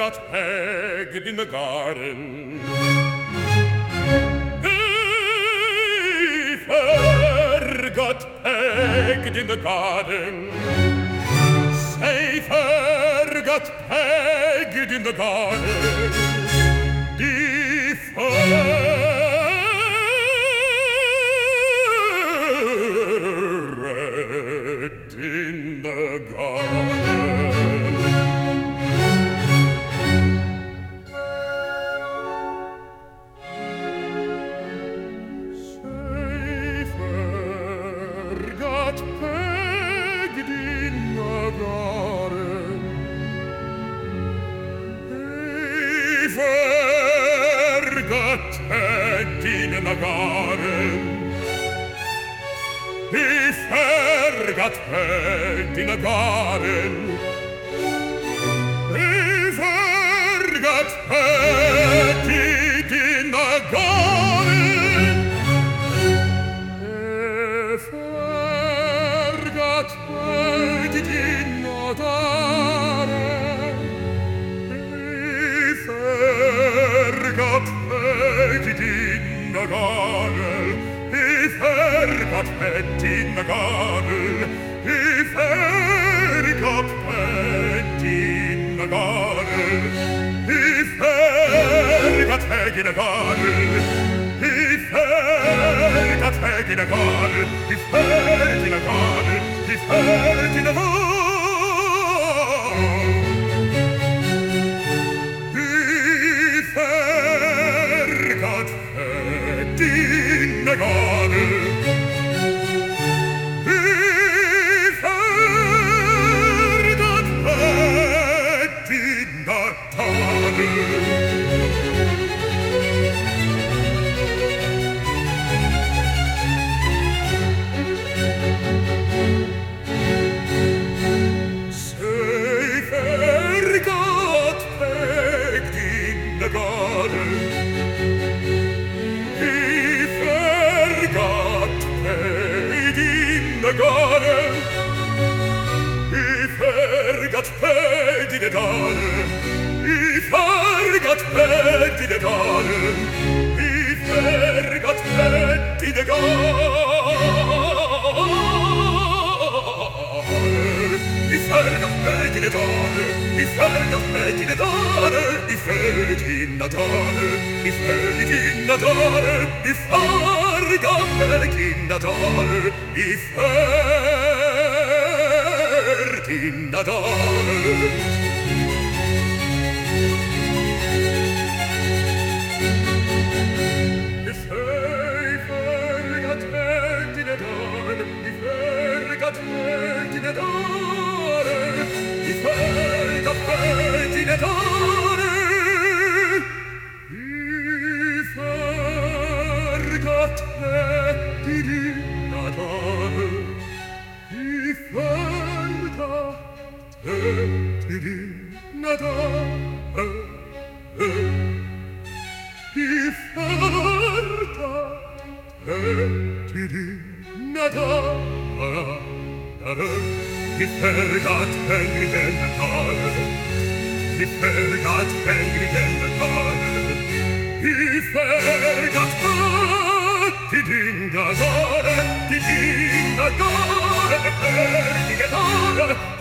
got pegged in the garden. Safer got pegged in the garden. Safer got pegged in the garden. Deferred in the garden. Got pegged in a garden. River got pegged in a garden. River got pegged in a garden. River got pegged in a garden. River got pegged in a garden. If got pegged in a garden, if got pegged in a garden, if got pegged in a garden, if pegged in a garden, if pegged in a garden, if got pegged in a garden. Got pegged in the garden. If got pegged in the garden. If got pegged in the garden. If got pegged in the garden. If got pegged in the garden. If pegged in the garden. If pegged in the garden. If got pegged in the garden. If in the garden. If got pegged in the garden, if got pegged in the garden, if got pegged in the garden, if got pegged in the garden, if nada if got pegged in the garden, if got pegged in the garden, if got pegged in the garden, in the garden, in the garden.